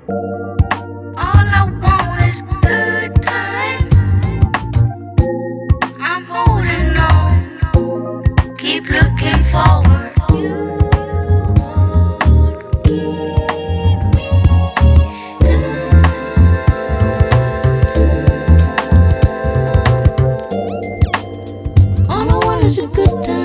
All I want is good time. I'm holding on, keep looking forward. You won't keep me down. All I want is a good time.